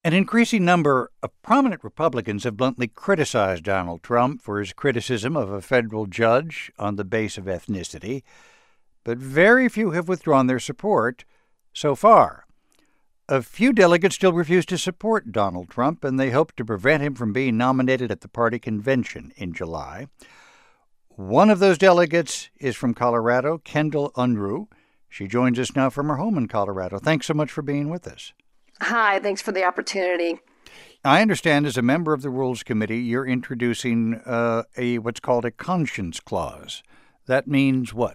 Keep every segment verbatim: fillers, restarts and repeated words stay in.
An increasing number of prominent Republicans have bluntly criticized Donald Trump for his criticism of a federal judge on the basis of ethnicity, but very few have withdrawn their support so far. A few delegates still refuse to support Donald Trump, and they hope to prevent him from being nominated at the party convention in July. One of those delegates is from Colorado, Kendall Unruh. She joins us now from her home in Colorado. Thanks so much for being with us. Hi, thanks for the opportunity. I understand as a member of the Rules Committee, you're introducing uh, a what's called a conscience clause. That means what?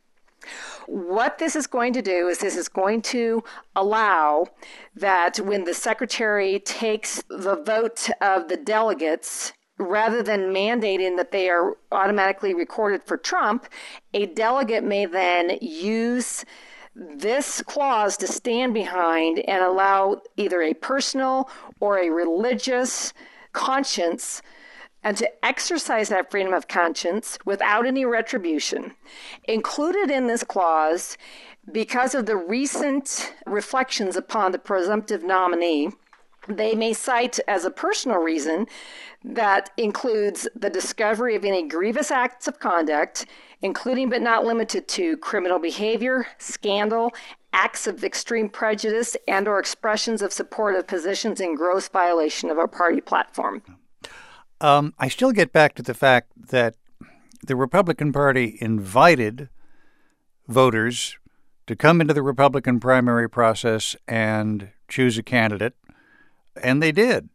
What this is going to do is this is going to allow that when the secretary takes the vote of the delegates, rather than mandating that they are automatically recorded for Trump, a delegate may then use this clause to stand behind and allow either a personal or a religious conscience and to exercise that freedom of conscience without any retribution. Included in this clause, because of the recent reflections upon the presumptive nominee, they may cite as a personal reason that includes the discovery of any grievous acts of conduct, including but not limited to criminal behavior, scandal, acts of extreme prejudice, and or expressions of support of positions in gross violation of our party platform. Um, I still get back to the fact that the Republican Party invited voters to come into the Republican primary process and choose a candidate, and they did.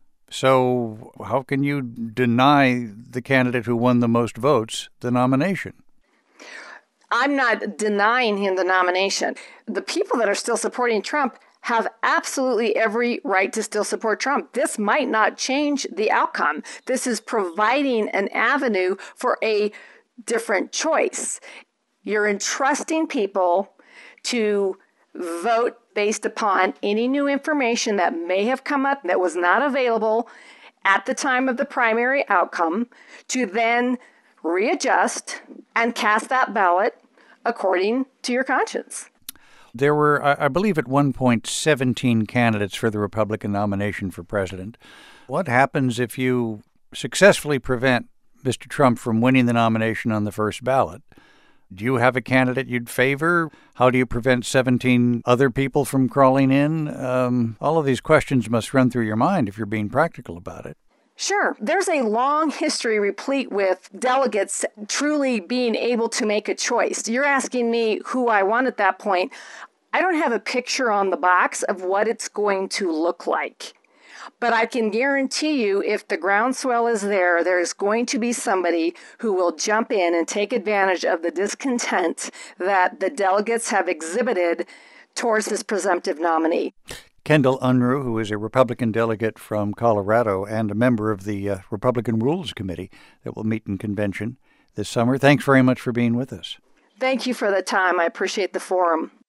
So how can you deny the candidate who won the most votes the nomination? I'm not denying him the nomination. The people that are still supporting Trump have absolutely every right to still support Trump. This might not change the outcome. This is providing an avenue for a different choice. You're entrusting people to vote based upon any new information that may have come up that was not available at the time of the primary outcome, to then readjust and cast that ballot according to your conscience. There were, I believe, at one point, seventeen candidates for the Republican nomination for president. What happens if you successfully prevent Mister Trump from winning the nomination on the first ballot? Do you have a candidate you'd favor? How do you prevent seventeen other people from crawling in? Um, all of these questions must run through your mind if you're being practical about it. Sure. There's a long history replete with delegates truly being able to make a choice. You're asking me who I want at that point. I don't have a picture on the box of what it's going to look like. But I can guarantee you, if the groundswell is there, there's going to be somebody who will jump in and take advantage of the discontent that the delegates have exhibited towards this presumptive nominee. Kendall Unruh, who is a Republican delegate from Colorado and a member of the uh, Republican Rules Committee that will meet in convention this summer. Thanks very much for being with us. Thank you for the time. I appreciate the forum.